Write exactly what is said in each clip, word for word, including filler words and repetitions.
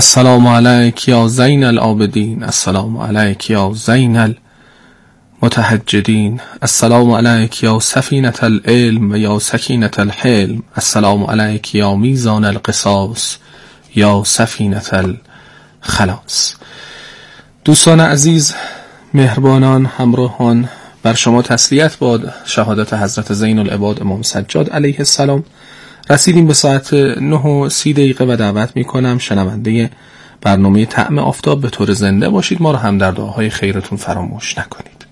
السلام علیک یا زین العابدین، السلام علیک یا زین المتهجدین، السلام علیک یا سفینة العلم و یا سکینة الحلم، السلام علیک یا میزان القصاص یا سفینة الخلاص. دوستان عزیز، مهربانان، همراهان، بر شما تسلیت باد شهادت حضرت زین العباد امام سجاد علیه السلام. رسیدیم به ساعت نه و سی دقیقه و دعوت می کنم شنونده برنامه طعم آفتاب به طور زنده باشید. ما رو هم در دعاهای خیرتون فراموش نکنید.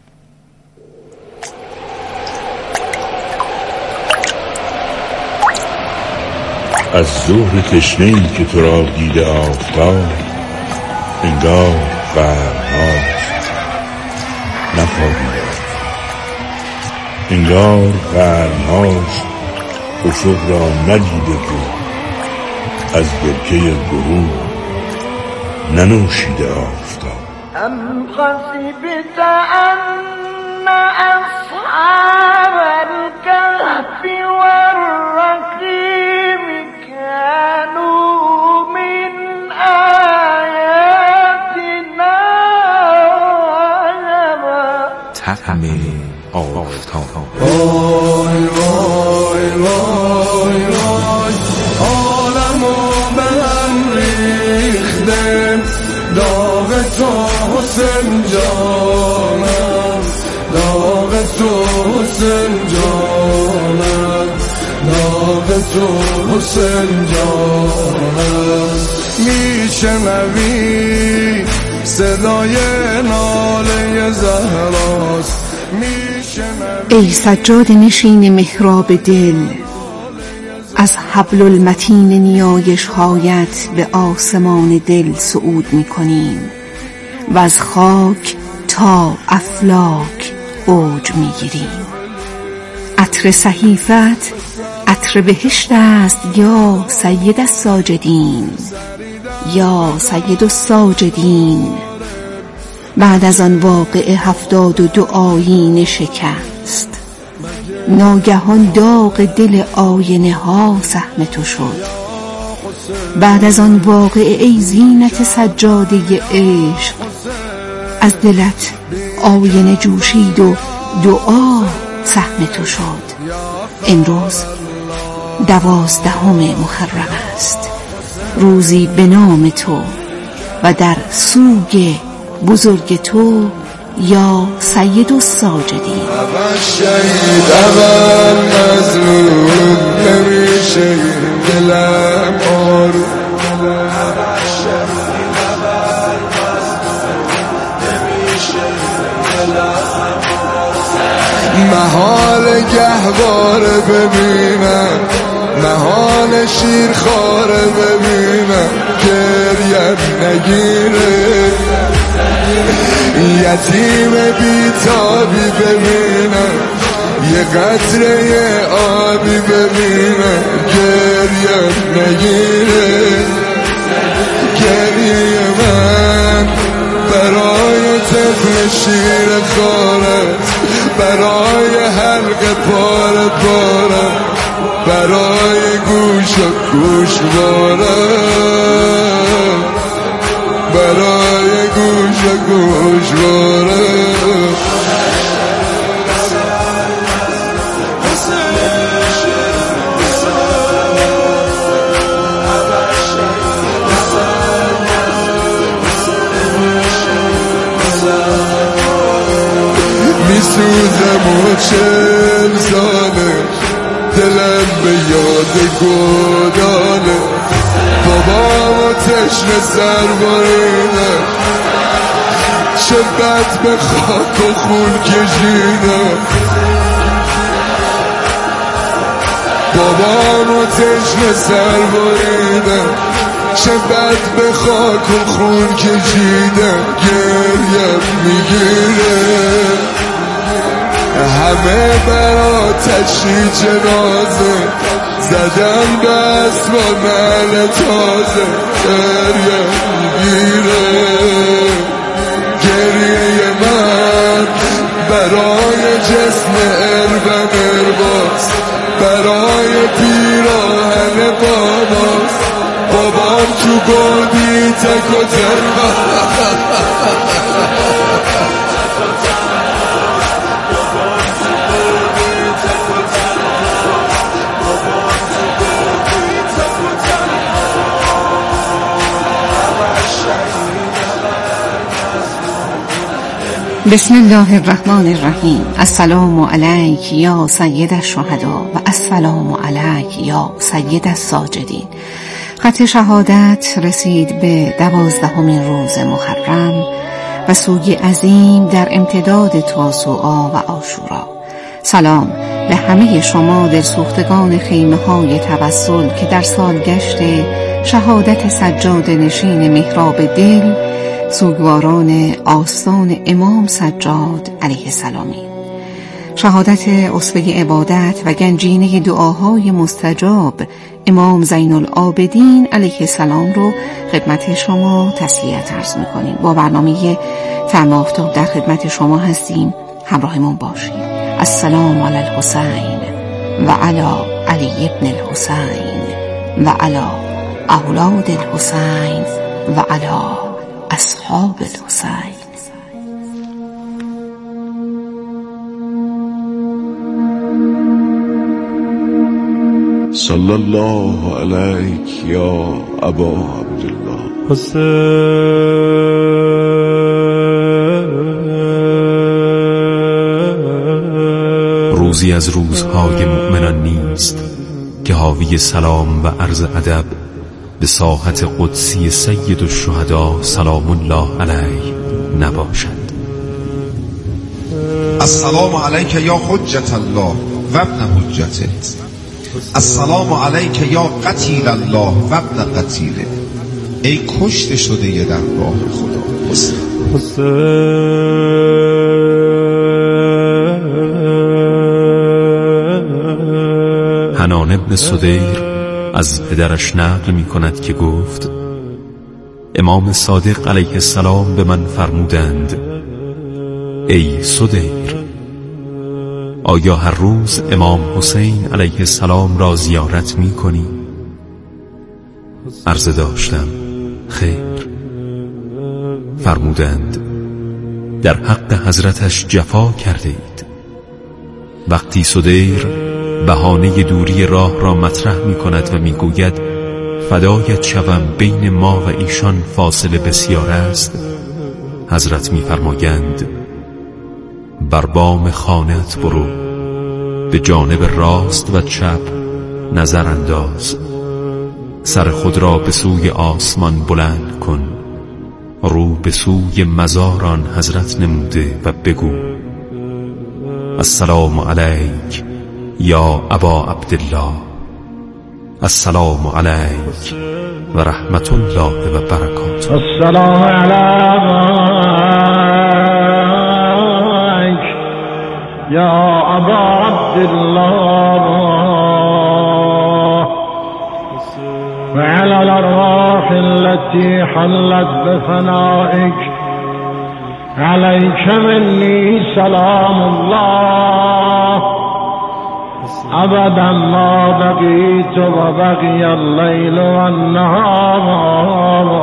از ظهر تشنه‌ای که تو را دیده آفتاب، انگار قرن‌هاست نخوابیده، انگار قرن‌هاست افق را ندیده بود، از برکه غرور ننوشیده آفتاب. ام حسبت ان اصحاب الكهف والرقیم كانوا من آیاتنا عجبا. طعم آفتاب. وای وای وای وای عالمو به هم ریخته، داغ تو حسین جانم، داغ تو حسین جانم، داغ تو حسین جانم. میشنوی صدای ناله زهراست، ای سجاد نشین محراب دل، از حبل المتین نیایش هایت به آسمان دل صعود می کنیم و از خاک تا افلاک اوج می گیریم. عطر صحیفت عطر بهشت است یا سید الساجدین، یا سید الساجدین. بعد از آن واقعه هفتاد و دو آیین شکست، ناگهان داغ دل آینه ها سهم تو شد. بعد از آن واقعه ای زینت سجاده عشق، از دلت آینه جوشید و دعا سهم تو شد. امروز دوازدهم محرم است، روزی به نام تو و در سوگ بزرگ تو یا سید الساجدین. اول شهید اول مظلوم، نمیشه دلم آروم. محال گهواره ببینم، محال شیرخواره ببینم، گریم نگیره. یتیم بیتابی ببینم، یه قطره آبی ببینم، گریم نگیره. گریه من برای طفل شیر خارت، برای حلق پاره پاره، برای گوش و گوش باره، برای گوش و گوش باره. میسوزم و چل ساله، دلم به یاد گداله. بابامو تشنه سر بریدم، چه بد به خاک و خون کشیدم. بابامو تشنه سر بریدم، چه بد به خاک و خون کشیدم. گریم میگیره، همه برا تشی جنازه، زدم دست با نعل تازه. گریم میگیره، گریه من برای جسم اربم ارباز، برای پیراهن باباست. بابام تو گودی تک و تنها. بسم الله الرحمن الرحیم. السلام علیک یا سید الشهدا و السلام علیک یا سید الساجدین. خط شهادت رسید به دوازدهمین روز محرم و سوگ عظیم در امتداد تاسوعا و عاشورا. سلام به همه شما دلسوختگان خیمه های توسل که در سالگشت شهادت سجاد نشین محراب دل سوگواران آستان امام سجاد علیه السلامی. شهادت اسوه عبادت و گنجینه دعاهای مستجاب امام زین العابدین علیه السلام رو خدمت شما تسلیت عرض می‌کنیم. با برنامه طعم آفتاب در خدمت شما هستیم، همراهمون باشید. السلام علی الحسین و علی علی ابن الحسین و علی اولاد الحسین و علی اصحاب الحسین. صلی الله علیک یا ابا عبدالله. روزی از روزهای مؤمنان نیست که حاوی سلام و عرض ادب به ساحت قدسی سید الشهدا سلام الله علیه نباشد. السلام علیک یا حجت الله و ابن حجته. السلام علیک یا قتیل الله و ابن قتیله. ای کشته شده در راه خدا حنان ابن صدیر از پدرش نقل می کند که گفت امام صادق علیه السلام به من فرمودند ای صدیر، آیا هر روز امام حسین علیه السلام را زیارت می کنی؟ عرضه داشتم خیر. فرمودند در حق حضرتش جفا کرده اید. وقتی صدیر بهانه دوری راه را مطرح می کند و می گوید فدایت شوم بین ما و ایشان فاصله بسیار است، حضرت می فرمایند بر بام خانه‌ات برو، به جانب راست و چپ نظر انداز، سر خود را به سوی آسمان بلند کن، رو به سوی مزاران حضرت نموده و بگو السلام علیک یا ابا عبدالله، السلام علیک و رحمت الله و برکاته. السلام علیک یا ابا عبدالله و علی الارواح التي حلت بفنائك عليك مني سلام الله أبدا ما بقيت وبقي الليل والنهار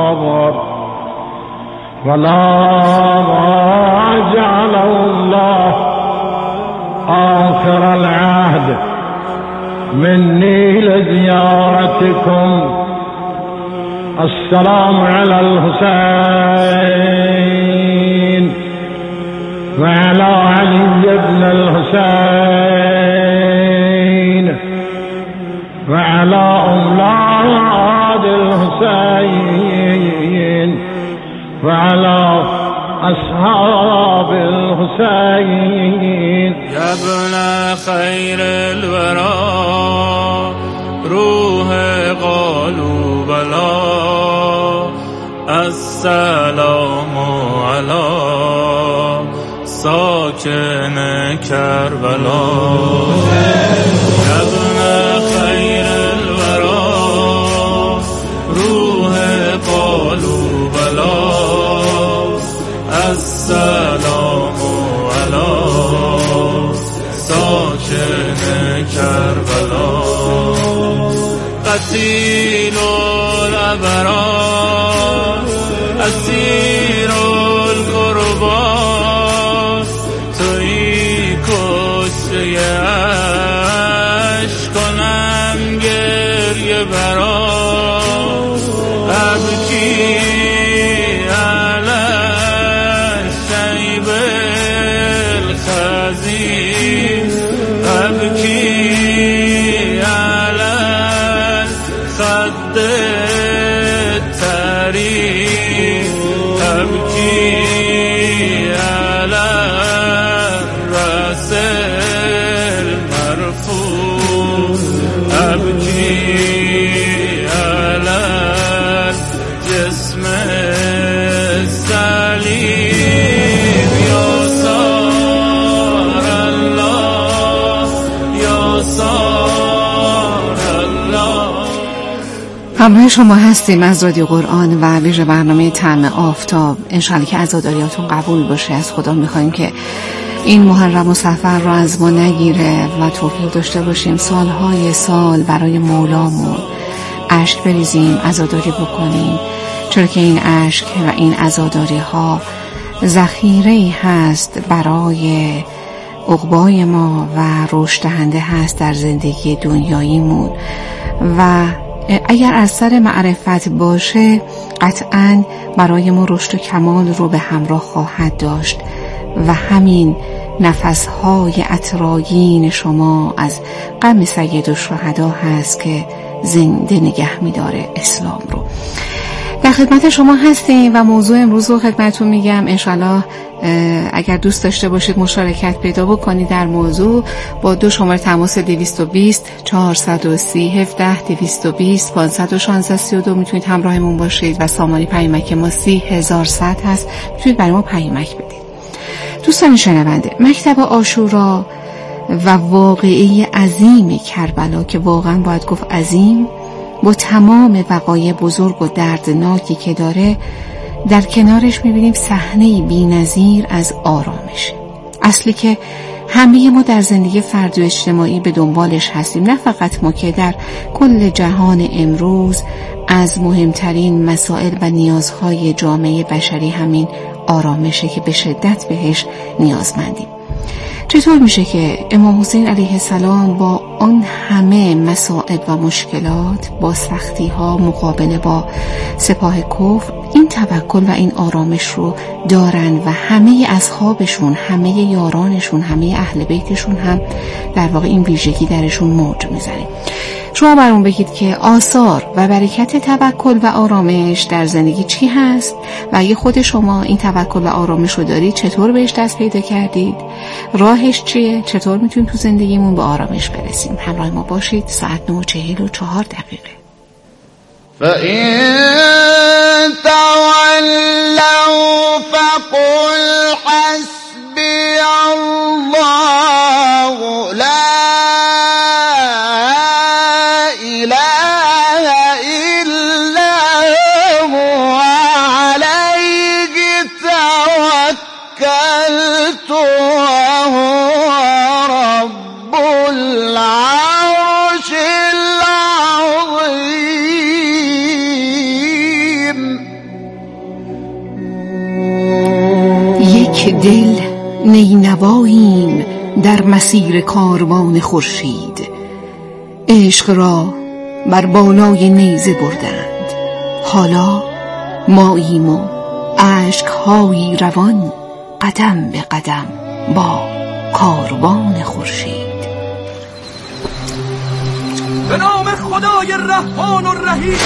ولا جعل الله آخر العهد مني لزيارتكم. السلام على الحسين وعلى علي بن الحسين وعلى أولاد الحسين وعلى أصحاب الحسين. يا ابن خير الورى روح قلوب الله السلام على ساکن کربلا. يا ابن خير الورى روح قلوب الله السلام على ساکن کربلا. قتیل الابرار على الرأس المرفوع أبكي على الجسم السليم يا صار الله يا صار الله. همراه شما هستیم از رادیو قرآن و ویژه برنامه طعم آفتاب. انشالله که عزاداریاتون قبول باشه. از خدا میخوایم که این محرم و سفر رو از ما نگیره و توفیق داشته باشیم سالهای سال برای مولامون اشک بریزیم، عزاداری بکنیم، چرا که این اشک و این عزاداری ها ذخیره‌ای هست برای عقبای ما و رشد دهنده هست در زندگی دنیاییمون و اگر از سر معرفت باشه قطعاً برای ما رشد و کمال رو به همراه خواهد داشت و همین نفسهای عطرآگین شما از غم سید الشهدا هست که زنده نگه می‌داره اسلام رو. در خدمت شما هستیم و موضوع امروز رو خدمتتون میگم. انشالله اگر دوست داشته باشید مشارکت پیدا بکنید در موضوع با دو شماره تماس دویست و بیست چهارصد و سی هفده دویست و بیست پانصد و شانزده سی و دو میتونید همراهمون باشید و سامانه پیامک ما سی هزار صد هست، میتونید برای ما پیامک بدید. دوستان شنونده، مکتب عاشورا و واقعه عظیم کربلا که واقعا باید گفت عظیم با تمام وقایع بزرگ و دردناکی که داره، در کنارش میبینیم صحنه‌ای بی‌نظیر از آرامش. اصلی که همه ما در زندگی فردی و اجتماعی به دنبالش هستیم، نه فقط ما که در کل جهان امروز از مهمترین مسائل و نیازهای جامعه بشری همین آرامشه که به شدت بهش نیازمندیم. چطور میشه که امام حسین علیه السلام با آن همه مصائب و مشکلات، با سختی ها مقابله با سپاه کفر، این توکل و این آرامش رو دارن و همه اصحابشون، همه یارانشون، همه اهل بیتشون هم در واقع این ویژگی درشون موج میزنه. شما برام بگید که آثار و برکت توکل و آرامش در زندگی چی هست و اگه خود شما این توکل و آرامش رو دارید چطور بهش دست پیدا کردید؟ راهش چیه؟ چطور میتونیم تو زندگیمون به آرامش برسیم؟ همراه ما باشید. ساعت نه و چهل و چهار دقیقه. فَإِن تَوَلَّوْا فَقُلْ حَسْبِيَ اللَّهُ لَا دل نینواییم در مسیر کاروان خورشید، عشق را بر بالای نیزه بردند، حالا ماییم و اشک‌هایی روان قدم به قدم با کاروان خورشید. به نام خدای رحمان و رحیم.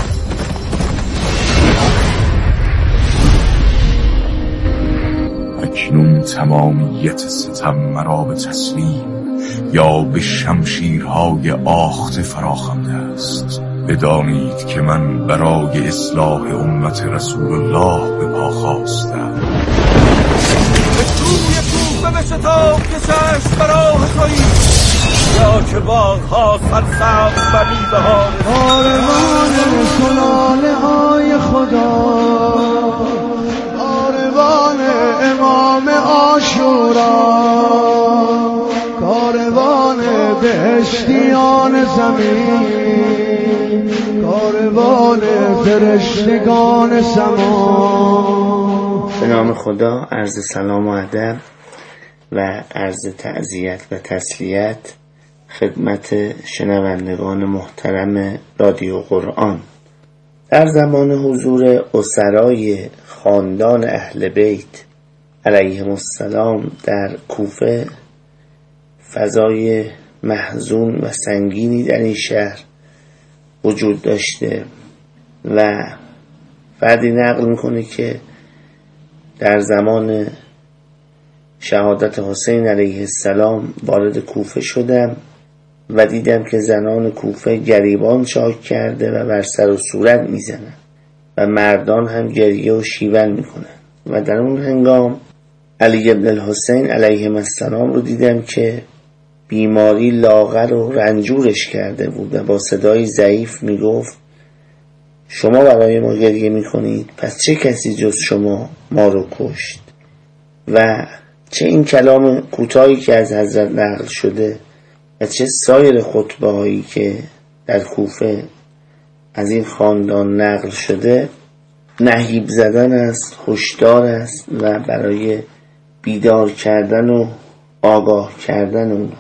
اکنون تمامیت ستم مرا به تسلیم یا به شمشیرهای آخته فراخوانده است. بدانید که من برای اصلاح امت رسول الله به پا خواستم. به سوی کوفه بشتاب که چشم براه تویی، یا که باغها سرسبز و میوه‌ها. کاروان سلاله های خدا، کاروان امام عاشورا، کاروان بهشتیان زمین، کاروان فرشتگان سما. به نام خدا عرض سلام و ادب و عرض تعزیت و تسلیت خدمت شنوندگان محترم رادیو قرآن. در زمان حضور اسرای خاندان اهل بیت علیهم السلام در کوفه فضای محزون و سنگینی در این شهر وجود داشته و فردی نقل میکنه که در زمان شهادت حسین علیه السلام وارد کوفه شدم و دیدم که زنان کوفه گریبان چاک کرده و بر سر و صورت میزنن و مردان هم گریه و شیون میکنن و در اون هنگام علی ابن الحسین علیه السلام رو دیدم که بیماری لاغر و رنجورش کرده بود و با صدای ضعیف میگفت شما برای ما گریه میکنید، پس چه کسی جز شما ما رو کشت؟ و چه این کلام کوتاهی که از حضرت نقل شده و چه سایر خطبه هایی که در کوفه از این خاندان نقل شده نهیب زدن است، هشدار است و برای بیدار کردن و آگاه کردن اونا.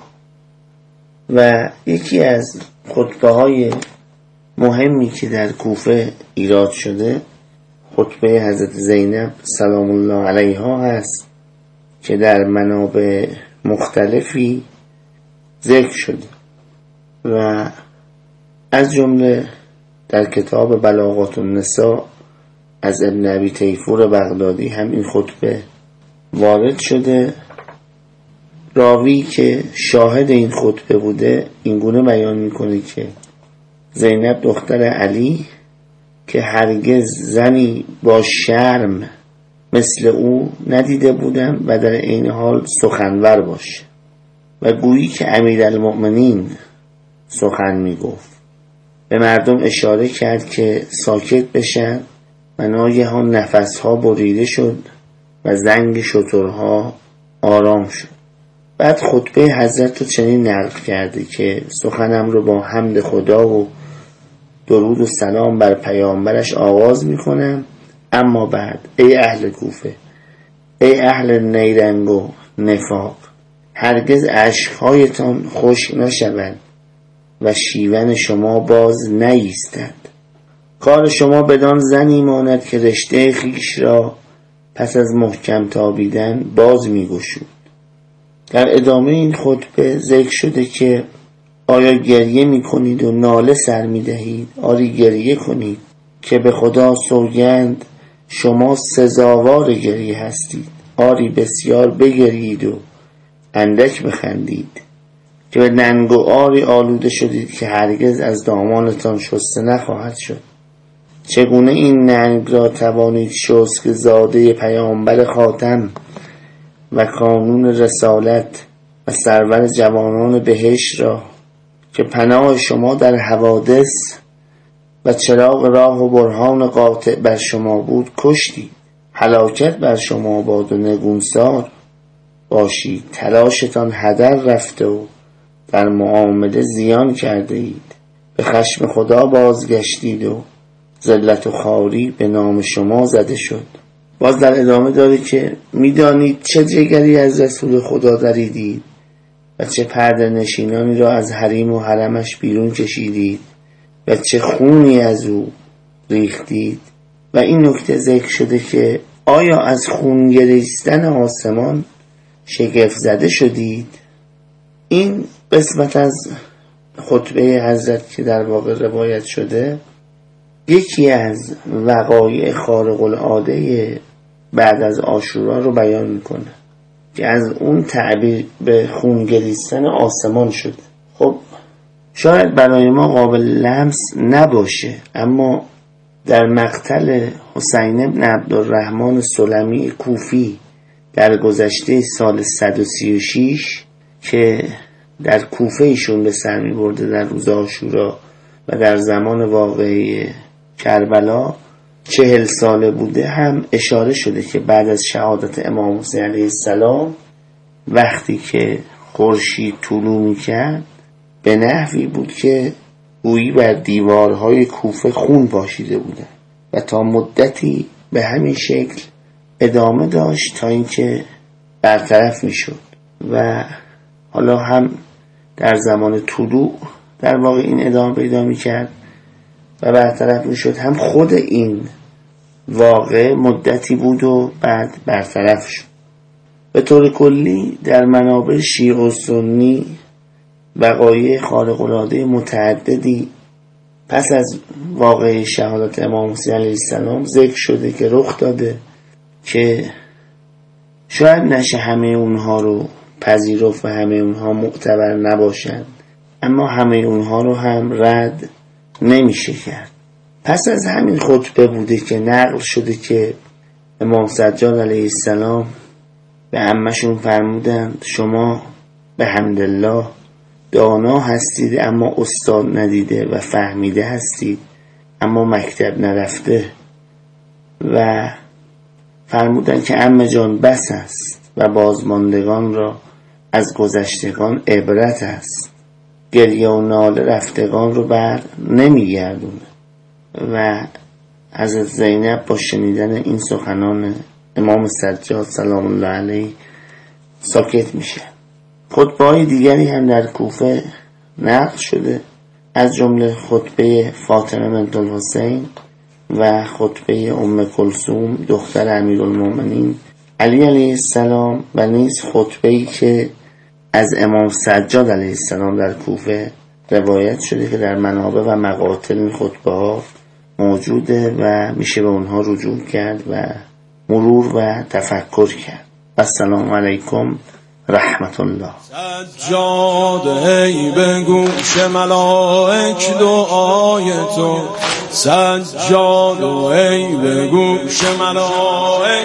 و یکی از خطبه های مهمی که در کوفه ایراد شده خطبه حضرت زینب سلام الله علیها هست که در منابع مختلفی ذکر شده و از جمله در کتاب بلاغات النساء از ابن ابی تیفور بغدادی هم این خطبه وارد شده. راوی که شاهد این خطبه بوده اینگونه بیان میکنه که زینب دختر علی که هرگز زنی با شرم مثل او ندیده بودم و در این حال سخنور باشه و گویی که امیرالمؤمنین سخن میگفت. به مردم اشاره کرد که ساکت بشن و ناگهان نفسها بریده شد و زنگ شترها آرام شد. بعد خطبه حضرت رو چنین نقل کرده که سخنم رو با حمد خدا و درود و سلام بر پیامبرش آغاز میکنم، اما بعد ای اهل کوفه، ای اهل نیرنگ و نفاق، هرگز اشکهایتان خشک نشوند و شیون شما باز نیستد. کار شما بدان زنی ماند که رشته خیش را پس از محکم تابیدن باز میگشود. در ادامه این خطبه ذکر شده که آیا گریه میکنید و ناله سر میدهید؟ آری گریه کنید که به خدا سوگند شما سزاوار گریه هستید. آری بسیار بگرید و اندک بخندید که به ننگ و آری آلوده شدید که هرگز از دامانتان شسته نخواهد شد. چگونه این ننگ را توانید شست که زاده پیامبر خاتم و کانون رسالت و سرور جوانان بهشت را که پناه شما در حوادث و چراغ راه و برهان قاطع بر شما بود کشتید. هلاکت بر شما باد و نگونسار باشید. تلاشتان هدر رفته و در معامله زیان کرده اید. به خشم خدا بازگشتید و ذلت و خواری به نام شما زده شد. باز در ادامه داره که میدانید چه جگری از رسول خدا دریدید و چه پرده نشینانی را از حریم و حرمش بیرون کشیدید و چه خونی از او ریختید. و این نکته ذکر شده که آیا از خون گریستن آسمان شگفت زده شدید؟ این قسمت از خطبه حضرت که در واقع روایت شده یکی از وقایع خارق العاده بعد از عاشورا رو بیان میکنه که از اون تعبیر به خون گریستن آسمان شده. خب شاید برای ما قابل لمس نباشه، اما در مقتل حسین بن عبدالرحمن سلمی کوفی در گذشته سال صد و سی و شش که در کوفه ایشون به سر می برده در روز عاشورا و در زمان واقعی کربلا چهل ساله بوده هم اشاره شده که بعد از شهادت امام حسین علیه السلام وقتی که خورشید طلوع می‌کرد به نحوی بود که گویی بر دیوارهای کوفه خون پاشیده بودن و تا مدتی به همین شکل ادامه داشت تا اینکه برطرف میشد و حالا هم در زمان طلوع در واقع این ادامه پیدا میکرد و برطرف میشد، هم خود این واقع مدتی بود و بعد برطرف شد. به طور کلی در منابع شیعه و سنی وقایع خارق العاده متعددی پس از واقع شهادت امام حسین علیه السلام ذکر شده که رخ داده که شاید نشه همه اونها رو پذیرفت و همه اونها معتبر نباشند، اما همه اونها رو هم رد نمیشه کرد. پس از همین خطبه بوده که نقل شده که امام سجاد علیه السلام به عمشون فرمودند شما به حمدالله دانا هستید اما استاد ندیده و فهمیده هستید اما مکتب نرفته، و فرمودند که عمه جان بس است و بازماندگان را از گذشتگان عبرت است، گریه و ناله رفتگان رو بر نمیگردونه. و حضرت زینب با شنیدن این سخنان امام سجاد سلام الله علیه ساکت میشه. خطبه‌های دیگری هم در کوفه نقل شده، از جمله خطبه فاطمه بنت الحسین و خطبه ام کلثوم دختر امیرالمومنین علی علیه السلام، و نیز خطبه‌ای که از امام سجاد علیه السلام در کوفه روایت شده که در منابع و مقاتل این خطبه ها موجوده و میشه به اونها رجوع کرد و مرور و تفکر کرد. السلام علیکم رحمت الله. سجاد ای به گوش ملائک دعای تو، سجاد ای به گوش ملائک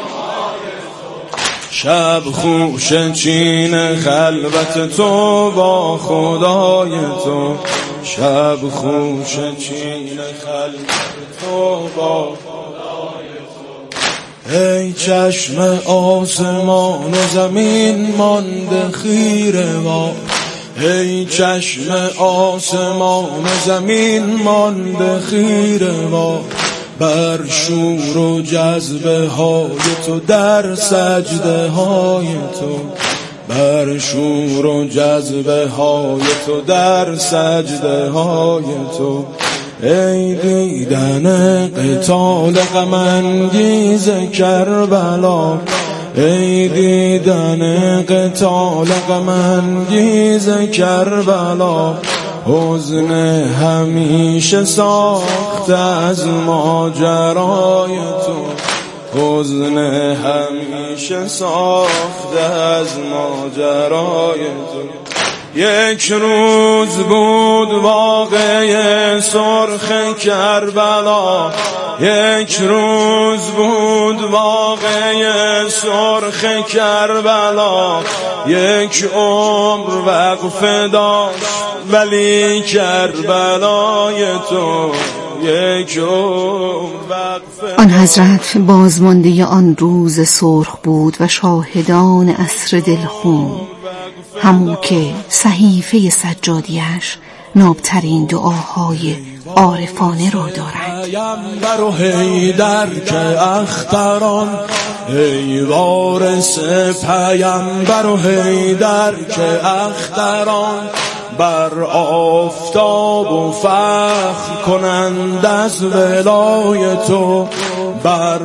شب خوش چین خلوت تو با خدای تو، شب خوش چین خلوت تو با خدای تو. ای چشم آسمان و زمین مانده خیره ما، ای چشم آسمان و زمین مانده خیره ما، بر شور و جذبه های تو در سجده های تو، بر شور و جذبه های تو در سجده های تو. ای دیدن قتال غم انگیز کربلا، ای دیدن قتال غم انگیز کربلا، حزن همیشه ساخته از ماجرای تو، حزن همیشه ساخته از ماجرای تو. یک روز بود واقعه سرخ کربلا، یک روز بود واقعه سرخ کربلا، یک عمر وقفه داشت ولی کربلای تو، یک عمر وقفه. آن حضرت بازمانده آن روز سرخ بود و شاهدان عصر دلخون، همون که صحیفه سجادیش نابترین دعاهای عارفانه را دارد. پیامبر و حیدر که اختران، ای وارث پیامبر و حیدر که اختران، بر آفتاب و فخر کنند از ولای تو، بر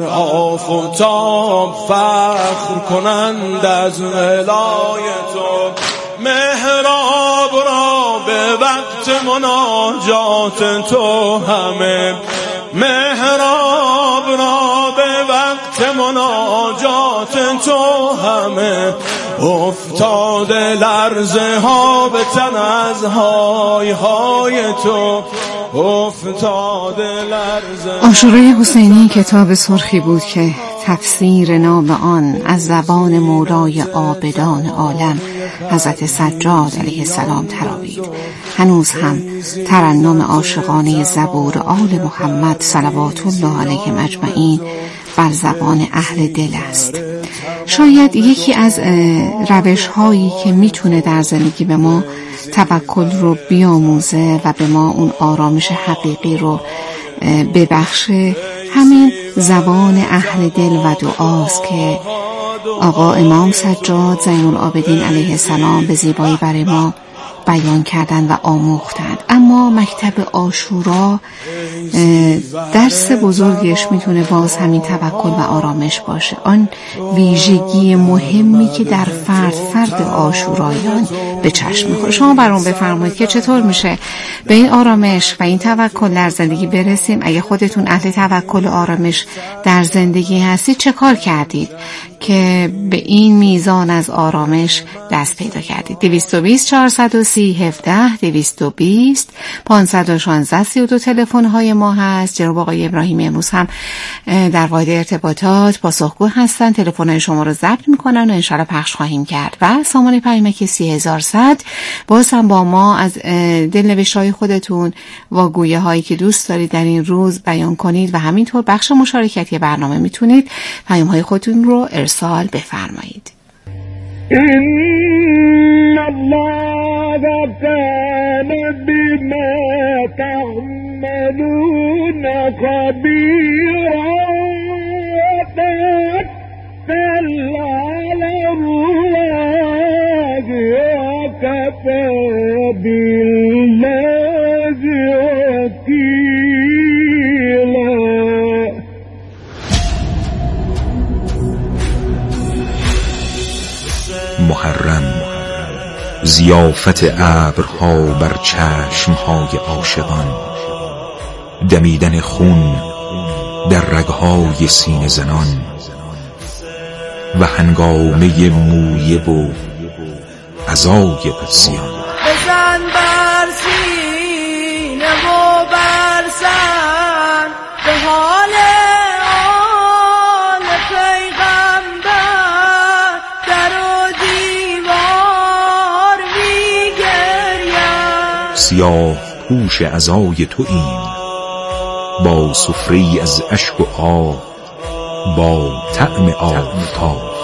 آفتاب فخر کنند از ولای تو. محراب را به وقت مناجات تو همه، محراب را به وقت مناجات تو همه، افتاده لرزه ها به تن از های های تو، افتاده لرزه. عاشورای حسینی کتاب سرخی بود که تفسیر نام آن از زبان مولای عابدان عالم حضرت سجاد علیه السلام تراوید. هنوز هم ترنم عاشقانه زبور آل محمد صلوات الله علیهم اجمعین بر زبان اهل دل است. شاید یکی از روش هایی که میتونه در زندگی به ما توکل رو بیاموزه و به ما اون آرامش حقیقی رو ببخشه همین زبان اهل دل و دعاست که آقا امام سجاد زین العابدین علیه السلام به زیبایی برای ما بیان کردن و آموختند. اما مکتب عاشورا درس بزرگش میتونه باز همین توکل و آرامش باشه. آن ویژگی مهمی که در فرد فرد عاشورایان به چشم میخوره. شما برام بفرمایید که چطور میشه به این آرامش و این توکل در زندگی برسیم؟ اگه خودتون اهل توکل و آرامش در زندگی هستید چه کار کردید که به این میزان از آرامش دست پیدا کردید. دویست و بیست چهارصد و سی هفده دویست و بیست پانصد و شانزده سی و دو تلفن های ما هست. جناب آقای ابراهیمی امروز هم در واحد ارتباطات پاسخگو هستن، تلفن های شما رو ضبط میکنن و انشالله پخش خواهیم کرد. و سامانه پیامک سی هزار صد باز هم با ما از دلنوشته های خودتون و گویه هایی که دوست دارید در این روز بیان کنید و همینطور بخش مشارکتی برنامه میتونید پیام های خودتون رو ارسال بفرمایید. إن الله كان بما تعملون خبيرا وتوكل على الله وكفى بالله وكيلا. محرم، ضیافت ابرها بر چشمهای عاشقان، دمیدن خون در رگهای سینه زنان و هنگامه مویه و عزای قدسیان. بزن بر سینه و بر سن به حال آل پیغمبر، در و دیوار میگریم. سیاه پوش عزای تو این، با سفره از اشک و آب، با طعم آفتاب.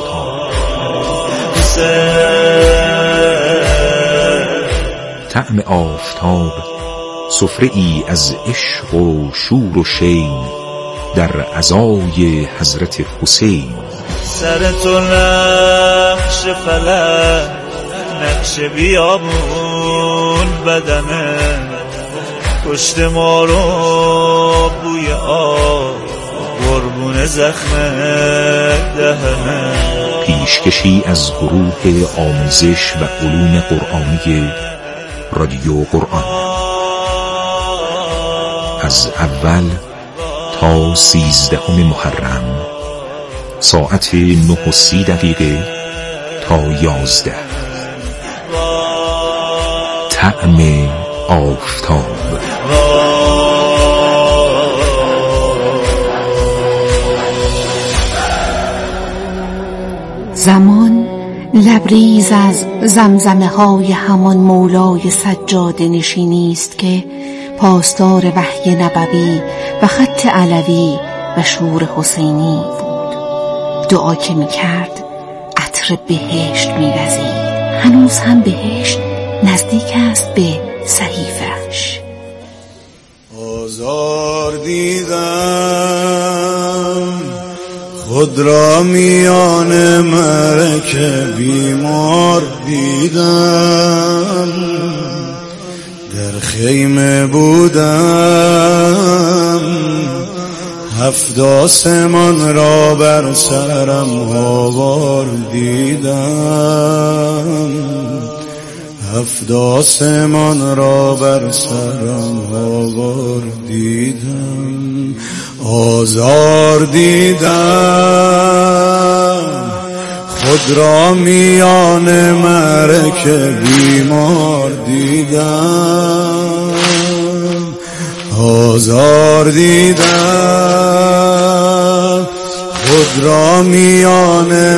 طعم آفتاب، سفره ای از عشق و شور و شین در عزای حضرت حسین. سر تو نقش فلک، نقش بیابون بدنه، پشت ما رو بوی آب، قربون زخم دهنه. پیشکشی از گروه آموزش و علوم قرآنی رادیو قرآن، از اول تا سیزدهم محرم ساعت نه و سی دقیقه تا یازده. طعم آفتاب. زمان لبریز از زمزمه های همان مولای سجاده نشینی است که پاسدار وحی نبوی و خط علوی و شور حسینی بود. دعا که می کرد عطر بهشت می وزید. هنوز هم بهشت نزدیک است به صحیفه‌اش. آزار دیدم خود را میان مرکه بیمار دیدم، در خیمه بودم هفت آسمان را بر سرم آوار دیدم، هفت آسمان را بر سرم آوار دیدم. آزار دیدم خود را میان مرکه بیمار دیدم، آزار دیدم خود را میان